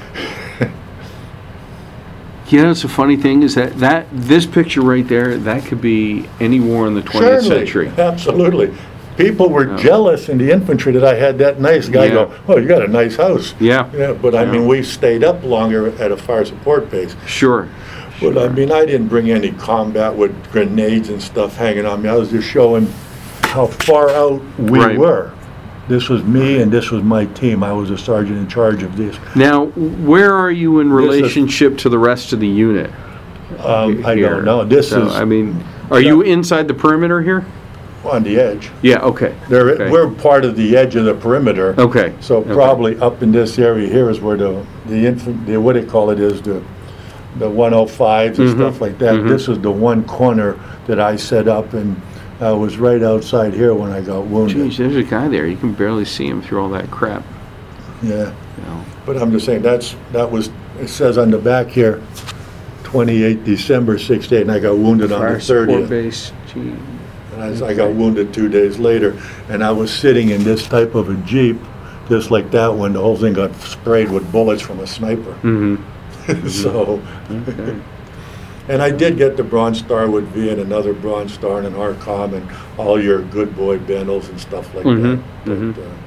Speaker 1: it's a funny thing is that this picture right there, that could be any war in the 20th century.
Speaker 2: Absolutely. people were jealous in the infantry that I had that nice guy go, oh, you got a nice house.
Speaker 1: Yeah.
Speaker 2: Yeah, but I mean, we stayed up longer at a fire support base.
Speaker 1: Sure.
Speaker 2: But I mean, I didn't bring any combat with grenades and stuff hanging on me. I was just showing how far out we
Speaker 1: Right.
Speaker 2: were. This was me and this was my team. I was a sergeant in charge of this.
Speaker 1: Now, where are you in relationship to the rest of the unit?
Speaker 2: I
Speaker 1: here?
Speaker 2: don't know. This
Speaker 1: So,
Speaker 2: is
Speaker 1: I mean, are you inside the perimeter here?
Speaker 2: on the edge.
Speaker 1: Yeah, okay. Okay.
Speaker 2: We're part of the edge of the perimeter.
Speaker 1: Okay.
Speaker 2: So
Speaker 1: Okay.
Speaker 2: probably up in this area here is where the what they call it is the 105s and stuff like that. This is the one corner that I set up, and I was right outside here when I got wounded.
Speaker 1: Geez, there's a guy there. You can barely see him through all that crap.
Speaker 2: Yeah.
Speaker 1: You know.
Speaker 2: But I'm just saying, it says on the back here, 28 December 68, and I got wounded on
Speaker 1: Fire
Speaker 2: the
Speaker 1: support
Speaker 2: 30th.
Speaker 1: base. Gee.
Speaker 2: And I got wounded 2 days later, and I was sitting in this type of a Jeep, just like that one. The whole thing got sprayed with bullets from a sniper. So,
Speaker 1: Okay.
Speaker 2: and I did get the Bronze Star with V and another Bronze Star and an ARCOM and all your good boy bundles and stuff like that. But,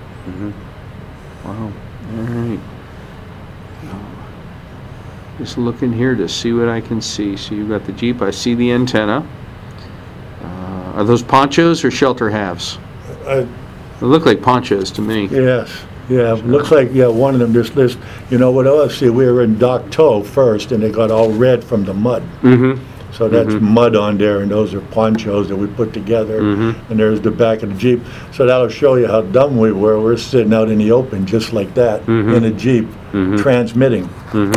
Speaker 1: Wow. All right. Just looking here to see what I can see. So you've got the Jeep. I see the antenna. Are those ponchos or shelter halves?
Speaker 2: I,
Speaker 1: They look like ponchos to me.
Speaker 2: yes, yeah, looks like, yeah, one of them, this, you know what else? See, we were in Dock Toe first, and they got all red from the mud. So that's mud on there, and those are ponchos that we put together. And there's the back of the Jeep. So that'll show you how dumb we were. We're sitting out in the open just like that in a Jeep transmitting.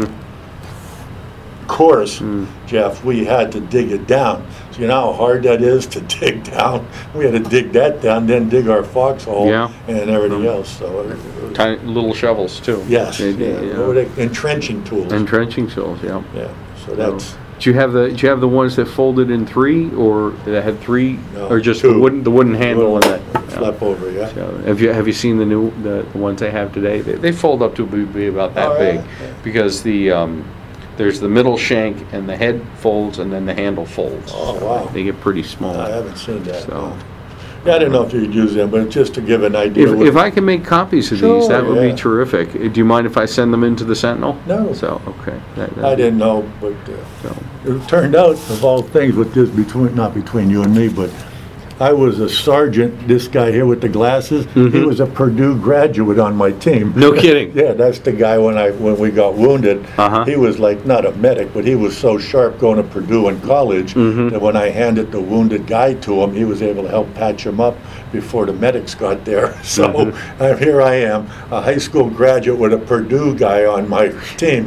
Speaker 2: Of course, Jeff, we had to dig it down. So you know how hard that is to dig down? We had to dig that down, then dig our foxhole and everything else. So it was,
Speaker 1: Tiny little shovels too.
Speaker 2: yes,
Speaker 1: They-
Speaker 2: yeah.
Speaker 1: yeah.
Speaker 2: What were they? Entrenching tools.
Speaker 1: Entrenching tools. Yeah.
Speaker 2: Yeah, so that's,
Speaker 1: Do you have the ones that folded in three, or that had three,
Speaker 2: No,
Speaker 1: or just
Speaker 2: two.
Speaker 1: the wooden handle and that?
Speaker 2: flip over, yeah.
Speaker 1: So, have you seen the ones they have today? They fold up to be about that
Speaker 2: Oh,
Speaker 1: big,
Speaker 2: yeah.
Speaker 1: because there's the middle shank and the head folds and then the handle folds.
Speaker 2: Oh,
Speaker 1: So
Speaker 2: wow.
Speaker 1: They get pretty small.
Speaker 2: I haven't seen that.
Speaker 1: So-
Speaker 2: no. Yeah, I didn't know if you'd use them, but just to give an idea.
Speaker 1: If I can make copies of
Speaker 2: Sure,
Speaker 1: these, that would
Speaker 2: yeah.
Speaker 1: be terrific. Do you mind if I send them into the Sentinel?
Speaker 2: No.
Speaker 1: So, okay.
Speaker 2: I didn't know, but
Speaker 1: So,
Speaker 2: it turned out, of all things, with this not between you and me, but I was a sergeant, this guy here with the glasses, he was a Purdue graduate on my team.
Speaker 1: no kidding.
Speaker 2: Yeah, that's the guy when we got wounded.
Speaker 1: Uh-huh.
Speaker 2: He was like, not a medic, but he was so sharp going to Purdue in college that when I handed the wounded guy to him, he was able to help patch him up before the medics got there. So here I am, a high school graduate with a Purdue guy on my team.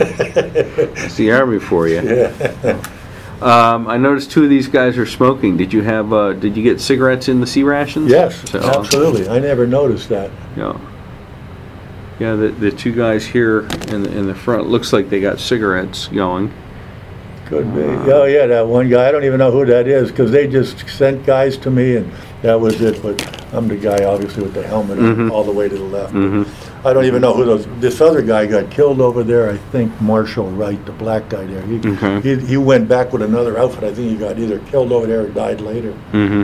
Speaker 1: It's the Army for you.
Speaker 2: Yeah.
Speaker 1: I noticed two of these guys are smoking. Did you get cigarettes in the C rations?
Speaker 2: Yes,
Speaker 1: So,
Speaker 2: absolutely. I never noticed that.
Speaker 1: Yeah. Yeah, the two guys here in the front, looks like they got cigarettes going.
Speaker 2: Could be. Oh, yeah, that one guy, I don't even know who that is, because they just sent guys to me, and that was it. But I'm the guy, obviously, with the helmet on all the way to the left. I don't even know who this other guy got killed over there, I think Marshall Wright, the black guy there. He went back with another outfit. I think he got either killed over there or died later.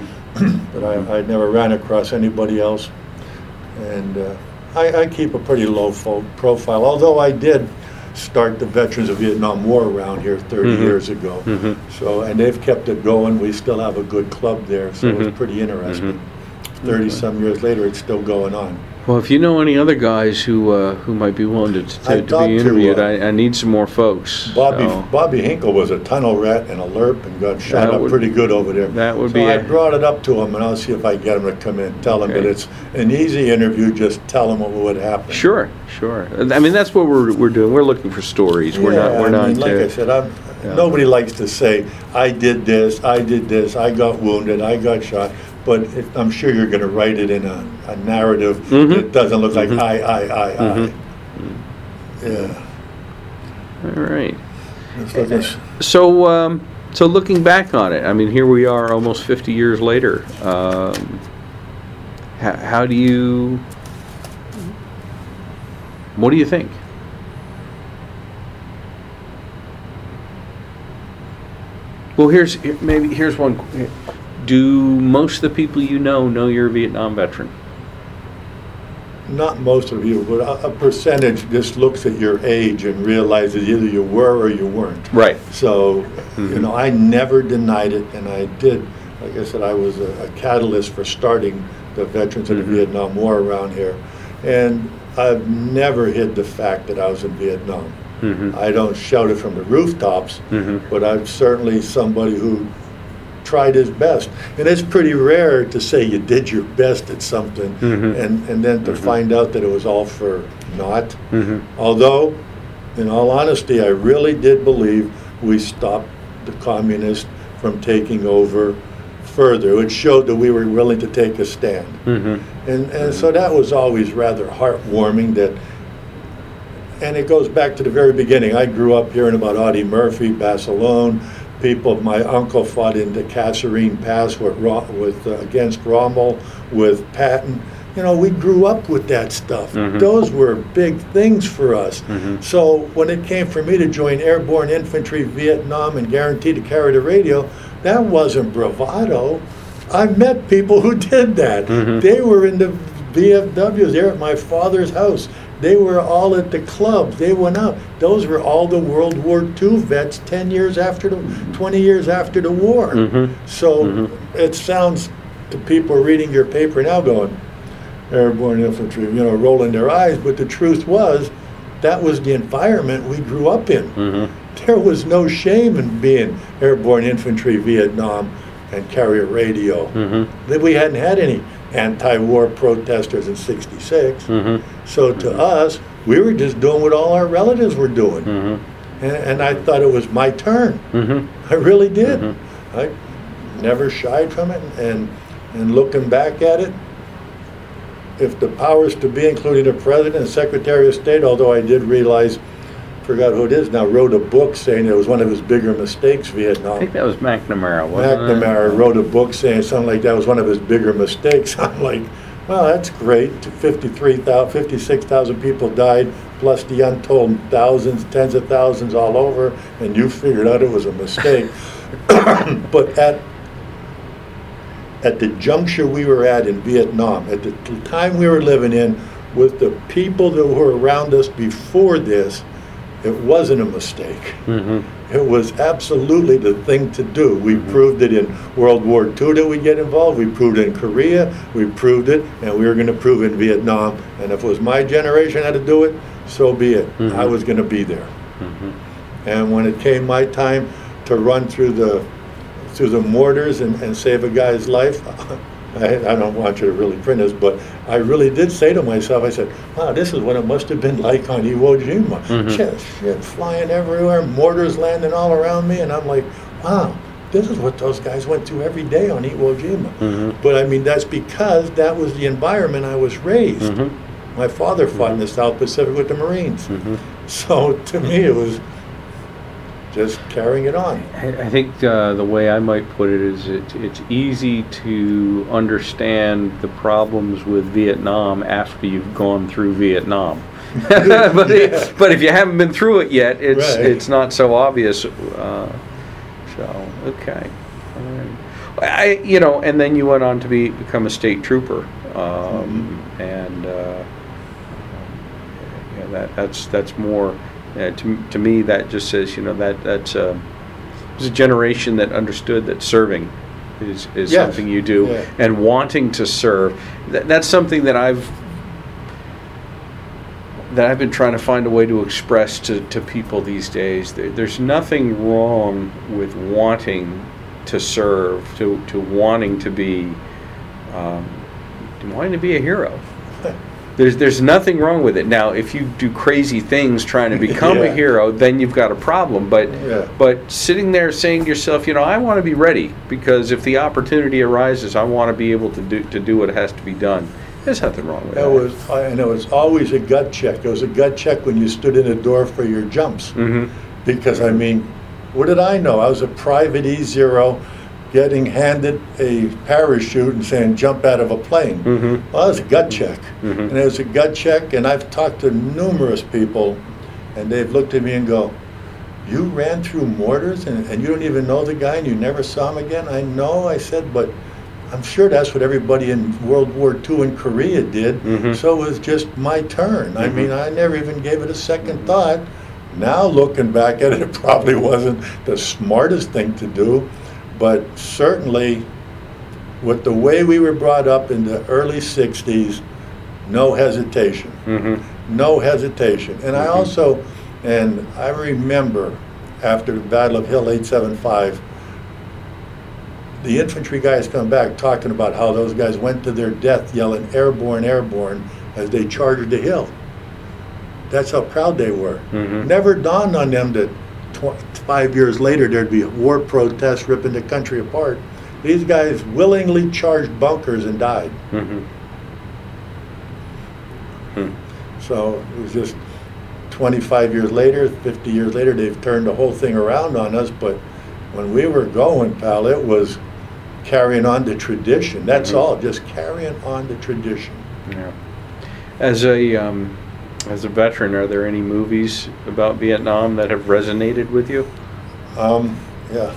Speaker 2: But I never ran across anybody else. And I keep a pretty low profile, although I did start the Veterans of Vietnam War around here 30 years ago. So, and they've kept it going. We still have a good club there, so it's pretty interesting. 30-some years later, it's still going on.
Speaker 1: Well, if you know any other guys who might be willing to
Speaker 2: I
Speaker 1: be
Speaker 2: talked to,
Speaker 1: interviewed, I need some more folks.
Speaker 2: Bobby Hinkle was a tunnel rat and a LERP and got shot
Speaker 1: That
Speaker 2: up
Speaker 1: would-
Speaker 2: pretty good over there.
Speaker 1: that would
Speaker 2: so
Speaker 1: be
Speaker 2: I
Speaker 1: a-
Speaker 2: brought it up to him, and I'll see if I can get him to come in. Tell him
Speaker 1: Okay.
Speaker 2: that it's an easy interview. Just tell him what would happen.
Speaker 1: Sure. I mean, that's what we're doing. We're looking for stories. We're
Speaker 2: Yeah,
Speaker 1: not.
Speaker 2: like I said, nobody likes to say, I did this, I got wounded, I got shot. But I'm sure you're going to write it in a narrative that doesn't look like I. Yeah.
Speaker 1: All right.
Speaker 2: It's like this.
Speaker 1: So looking back on it, I mean, here we are almost 50 years later. How do you? What do you think? Well, here's one. Do most of the people you know you're a Vietnam veteran?
Speaker 2: Not most of you, but a percentage just looks at your age and realizes either you were or you weren't.
Speaker 1: Right.
Speaker 2: So, I never denied it, and I did. Like I said, I was a catalyst for starting the Veterans of the Vietnam War around here. And I've never hid the fact that I was in Vietnam. I don't shout it from the rooftops, but I'm certainly somebody who tried his best. And it's pretty rare to say you did your best at something and then to find out that it was all for naught. Although, in all honesty, I really did believe we stopped the communists from taking over further. It showed that we were willing to take a stand. And so that was always rather heartwarming. And it goes back to the very beginning. I grew up hearing about Audie Murphy, Basilone. My uncle fought in the Kasserine Pass against Rommel with Patton. We grew up with that stuff. Those were big things for us. So when it came for me to join Airborne Infantry Vietnam and guaranteed to carry the radio, that wasn't bravado. I met people who did that. They were in the VFWs. They were at my father's house. They were all at the clubs. They went out. Those were all the World War II vets 20 years after the war. So it sounds to people reading your paper now going, Airborne Infantry, rolling their eyes. But the truth was, that was the environment we grew up in. There was no shame in being Airborne Infantry Vietnam and carry a radio. We hadn't had any anti-war protesters in '66. So to us, we were just doing what all our relatives were doing. And I thought it was my turn. I really did. I never shied from it. And looking back at it, if the powers to be, including the President and Secretary of State, although I did realize, forgot who it is now, wrote a book saying it was one of his bigger mistakes, Vietnam.
Speaker 1: I think that was McNamara, wasn't it?
Speaker 2: McNamara wrote a book saying something like that was one of his bigger mistakes. I'm like, well, that's great. 56,000 people died, plus the untold thousands, tens of thousands all over, and you figured out it was a mistake. But at the juncture we were at in Vietnam, at the time we were living in, with the people that were around us before this, it wasn't a mistake. It was absolutely the thing to do. We proved it in World War II that we get involved. We proved it in Korea. We proved it, and we were going to prove it in Vietnam. And if it was my generation had to do it, so be it. I was going to be there. And when it came my time to run through the mortars and save a guy's life, I don't want you to really print this, but I really did say to myself, I said, wow, this is what it must have been like on Iwo Jima. Shit flying everywhere, mortars landing all around me, and I'm like, wow, this is what those guys went through every day on Iwo Jima. But I mean, that's because that was the environment I was raised. My father fought in the South Pacific with the Marines. So to me, it was just carrying it on.
Speaker 1: I think the way I might put it is it's easy to understand the problems with Vietnam after you've gone through Vietnam. but if you haven't been through it yet, it's not so obvious. Okay. And then you went on to become a state trooper, and that's more. To me, that just says, that's there's a generation that understood that serving is something you do, and wanting to serve. That's something that I've been trying to find a way to express to people these days. There's nothing wrong with wanting to serve, to wanting to be a hero. There's nothing wrong with it. Now, if you do crazy things trying to become a hero, then you've got a problem. But sitting there saying to yourself, I want to be ready, because if the opportunity arises, I want to be able to do what has to be done. There's nothing wrong with that.
Speaker 2: It was always a gut check. It was a gut check when you stood in the door for your jumps. Because, what did I know? I was a private E0 getting handed a parachute and saying, jump out of a plane. Well, that was a gut check. And it was a gut check, and I've talked to numerous people, and they've looked at me and go, you ran through mortars and you don't even know the guy and you never saw him again? I know, I said, but I'm sure that's what everybody in World War II in Korea did. So it was just my turn. I mean, I never even gave it a second thought. Now looking back at it, it probably wasn't the smartest thing to do, but certainly with the way we were brought up in the early 60s, no hesitation. No hesitation. And I remember after the Battle of Hill 875, the infantry guys come back talking about how those guys went to their death yelling airborne, airborne as they charged the hill. That's how proud they were. Never dawned on them that 5 years later there'd be war protests ripping the country apart. These guys willingly charged bunkers and died. So it was just 25 years later, 50 years later, they've turned the whole thing around on us. But when we were going, pal, it was carrying on the tradition. That's all, just carrying on the tradition.
Speaker 1: Yeah. As a veteran, are there any movies about Vietnam that have resonated with you?
Speaker 2: Yeah.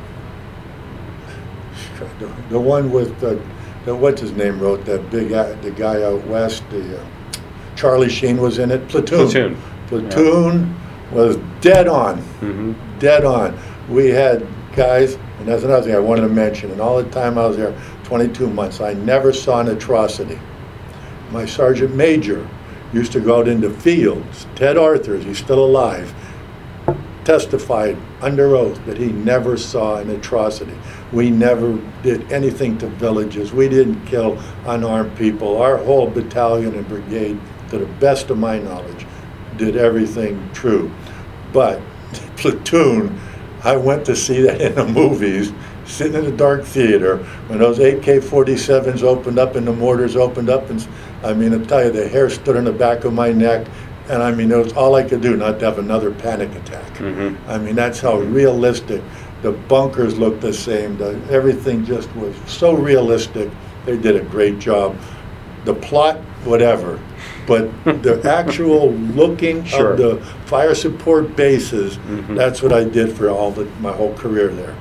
Speaker 2: The one with what's his name wrote that the guy out west, Charlie Sheen was in it. Platoon. Platoon was dead on. Dead on. We had guys, and that's another thing I wanted to mention, and all the time I was there, 22 months, I never saw an atrocity. My sergeant major used to go out into fields. Ted Arthurs, he's still alive, testified under oath that he never saw an atrocity. We never did anything to villages. We didn't kill unarmed people. Our whole battalion and brigade, to the best of my knowledge, did everything true. But Platoon, I went to see that in the movies, sitting in a dark theater, when those AK-47s opened up and the mortars opened up, and I mean, I tell you, the hair stood on the back of my neck, and I mean, it was all I could do not to have another panic attack. I mean, that's how realistic. The bunkers looked the same. Everything just was so realistic. They did a great job. The plot, whatever. But the actual looking of the fire support bases, that's what I did for my whole career there.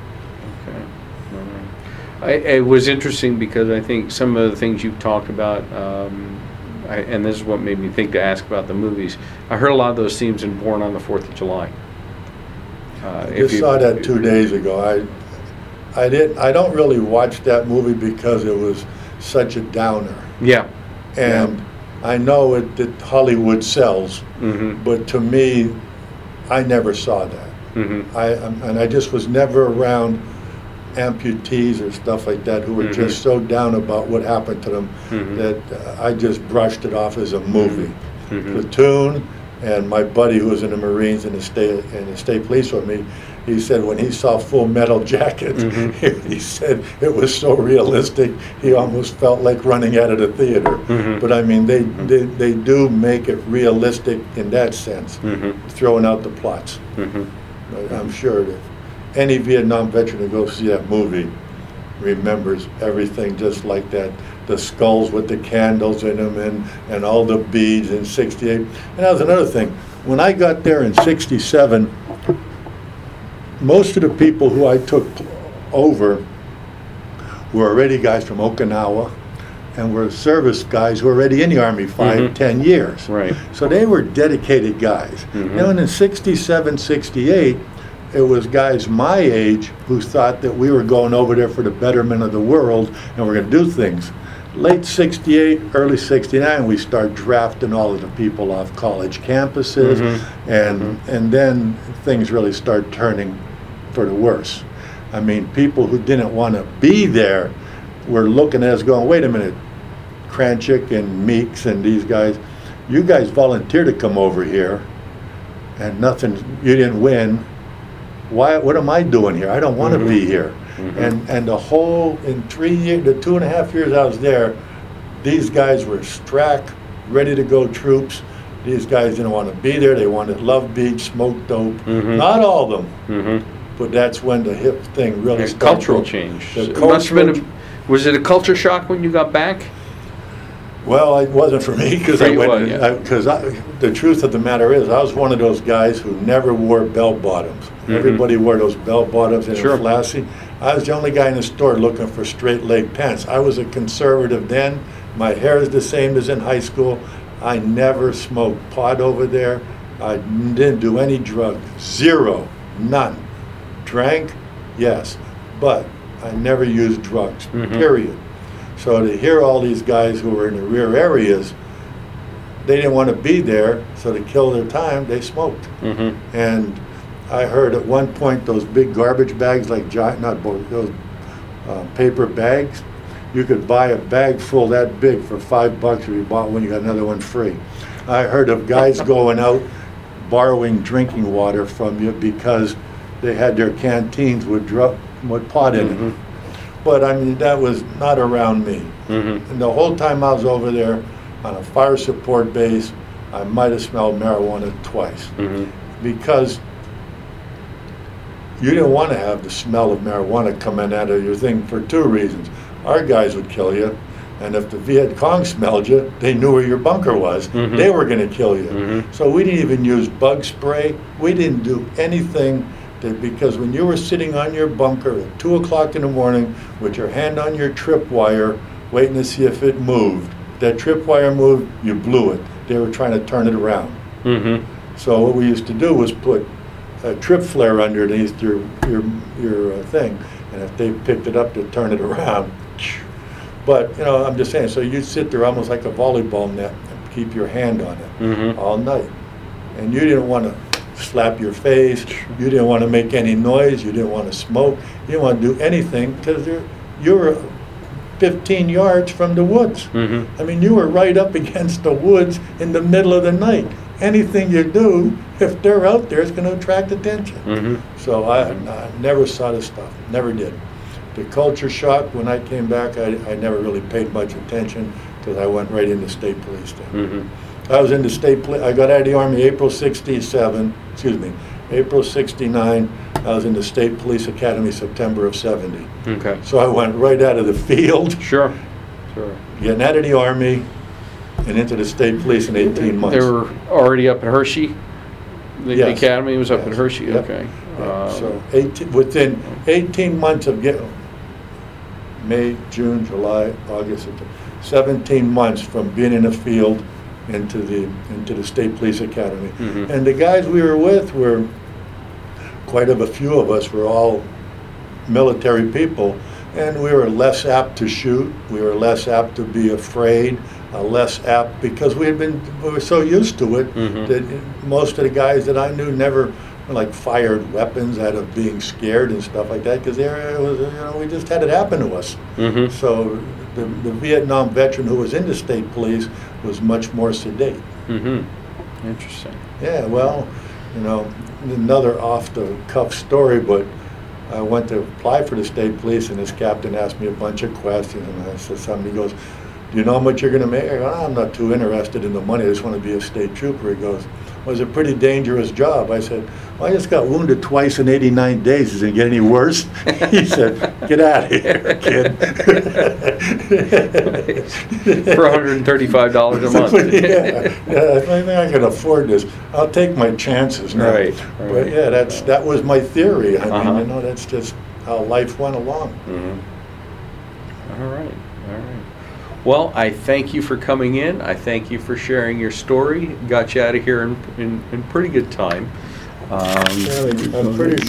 Speaker 1: Okay. It was interesting because I think some of the things you've talked about, and this is what made me think to ask about the movies. I heard a lot of those themes in Born on the 4th of July.
Speaker 2: I just saw that 2 days ago. I don't really watch that movie because it was such a downer.
Speaker 1: Yeah.
Speaker 2: And I know that Hollywood sells, but to me, I never saw that. I just was never around amputees or stuff like that who were just so down about what happened to them that I just brushed it off as a movie. Platoon, and my buddy who was in the Marines and the state police with me, he said when he saw Full Metal Jacket, he said it was so realistic he almost felt like running out of the theater. But I mean, they do make it realistic in that sense, throwing out the plots. But I'm sure that any Vietnam veteran who goes to see that movie remembers everything just like that. The skulls with the candles in them and all the beads in 68. And that was another thing. When I got there in 67, most of the people who I took over were already guys from Okinawa and were service guys who were already in the Army 10 years.
Speaker 1: Right.
Speaker 2: So they were dedicated guys. And in 67, 68, it was guys my age who thought that we were going over there for the betterment of the world and we're going to do things. Late 68, early 69, we start drafting all of the people off college campuses, and then things really start turning for the worse. I mean, people who didn't want to be there were looking at us going, wait a minute, Kranchik and Meeks and these guys, you guys volunteered to come over here, and you didn't win. What am I doing here? I don't want to be here. And the whole, in 3 years, the 2.5 years I was there, these guys were strapped, ready to go troops. These guys didn't want to be there. They wanted Love Beach, smoke dope. Not all of them, but that's when the hip thing really started.
Speaker 1: Cultural change. Was it a culture shock when you got back?
Speaker 2: Well, it wasn't for me because
Speaker 1: For you, yeah.
Speaker 2: the truth of the matter is I was one of those guys who never wore bell bottoms. Everybody wore those bell bottoms and
Speaker 1: Sure.
Speaker 2: they were flashy. I was the only guy in the store looking for straight leg pants. I was a conservative then. My hair is the same as in high school. I never smoked pot over there. I didn't do any drugs. Zero. None. Drank? Yes. But I never used drugs. Period. So to hear all these guys who were in the rear areas, they didn't want to be there, so to kill their time, they smoked. And I heard at one point those big garbage bags, like those paper bags, you could buy a bag full that big for $5 if you bought one, you got another one free. I heard of guys going out borrowing drinking water from you because they had their canteens with pot in it. But I mean, that was not around me. And the whole time I was over there on a fire support base, I might have smelled marijuana twice. Because you didn't want to have the smell of marijuana coming out of your thing for two reasons. Our guys would kill you, and if the Viet Cong smelled you, they knew where your bunker was. They were going to kill you. So we didn't even use bug spray. We didn't do anything. Because when you were sitting on your bunker at 2 o'clock in the morning with your hand on your tripwire waiting to see if it moved, that tripwire moved, you blew it. They were trying to turn it around. So what we used to do was put a trip flare underneath your thing, and if they picked it up to turn it around. But you know, I'm just saying, so you'd sit there almost like a volleyball net and keep your hand on it all night, and you didn't want to slap your face, you didn't want to make any noise, you didn't want to smoke, you didn't want to do anything because you were 15 yards from the woods. I mean, you were right up against the woods in the middle of the night. Anything you do, if they're out there, it's going to attract attention. So I never saw this stuff, never did. The culture shock, when I came back, I never really paid much attention because I went right into state police then. I was in the state police. I got out of the Army April 69. I was in the State Police Academy September of 70.
Speaker 1: Okay.
Speaker 2: So I went right out of the field,
Speaker 1: Sure.
Speaker 2: getting out of the Army, and into the state police in 18 months.
Speaker 1: They were already up at Hershey? The
Speaker 2: Yes.
Speaker 1: academy was up at
Speaker 2: Yes.
Speaker 1: Hershey?
Speaker 2: Yep.
Speaker 1: Okay.
Speaker 2: So within 18 months of getting May, June, July, August, September, 17 months from being in the field into the State Police Academy. And the guys we were with were, quite a few of us were all military people, and we were less apt to shoot, we were less apt to be afraid, less apt because we were so used to it that most of the guys that I knew never fired weapons out of being scared and stuff like that because we just had it happen to us. So the Vietnam veteran who was in the state police was much more sedate.
Speaker 1: Interesting.
Speaker 2: Yeah, well, another off-the-cuff story, but I went to apply for the state police, and this captain asked me a bunch of questions, and I said something. He goes, "Do you know how much you're going to make?" I go, "I'm not too interested in the money. I just want to be a state trooper." He goes, "Well, it's a pretty dangerous job." I said, "Well, I just got wounded twice in 89 days. Does it get any worse?" He said, "Get out of here, kid."
Speaker 1: For $135 a month.
Speaker 2: yeah, I think I can afford this. I'll take my chances now.
Speaker 1: Right.
Speaker 2: But yeah, that was my theory. I mean, that's just how life went along.
Speaker 1: All right. Well, I thank you for coming in. I thank you for sharing your story. Got you out of here in pretty good time.
Speaker 2: I'm pretty